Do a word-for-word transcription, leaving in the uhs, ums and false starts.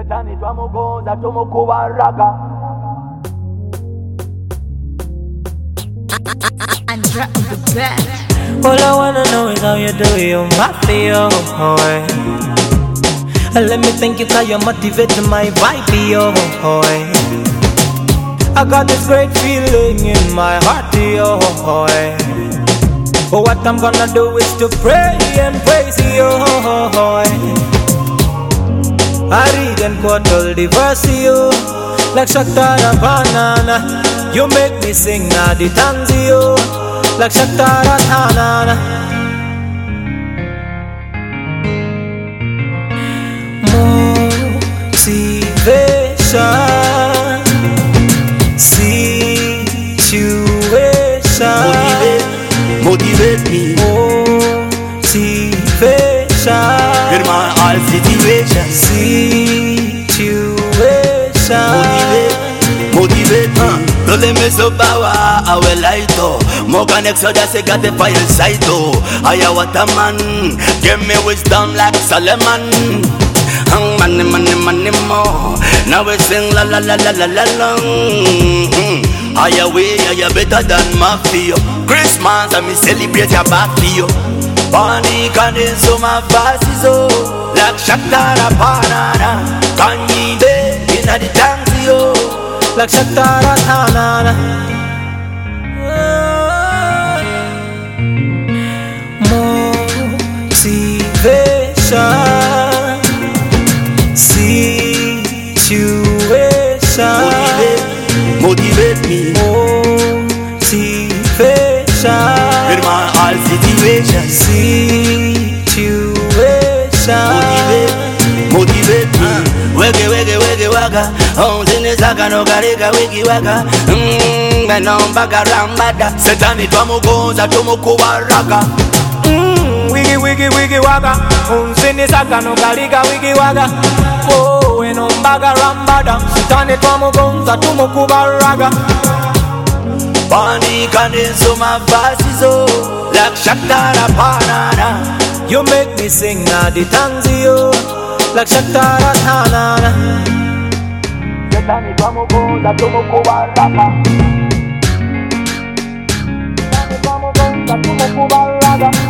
Setani twamugonza tumukubaraga. Andra on the bed. All I wanna know is how you do your mafia, boy. Let me thank you cause you motivate my vibe, yo, boy. I got this great feeling in my heart, yo, boy. But what I'm gonna do is to pray and praise you, boy. I read and quote all the verse, you like Shaktara Banana. You make me sing na the tanzio like Shaktara Tanana. Motivation, situation, Motivate, motivate me. Motivation, In my all situation. situation, Motivate, motivate me. Don't let me so power, I will light up. More connection just I got the fire inside though. I am what a man, give me wisdom like Solomon. Hang money, money, money more. Now we sing la la la la la la la. I am way, I am better than mafia. Christmas I me celebrate your back for you. Bonnie can so my faces oh, like Shaktara Banana. Can you be in the tank yo? like Shaktara Tanana. Motivation, situation, Motivate, motivate me. motivation, In my all situation. situation, Motivate, motivate me. Wege wege wege waga. Oh zine saka no karika wiki waga. Mmm, meno mbaga rambada. Setani twamugonza tumukubaraga. mm, wigi wigi wigi waga. Unzini saka no kalika wigi waga. Oh, eno mbaga rambada. Sitani twamugonza tumukubaraga. Bonnie can so my faces oh, like Shaktara Banana. You make me sing na the tanzio like Shaktara Tanana. Setani twamugonza tumukubaraga. Setani twamugonza tumukubaraga.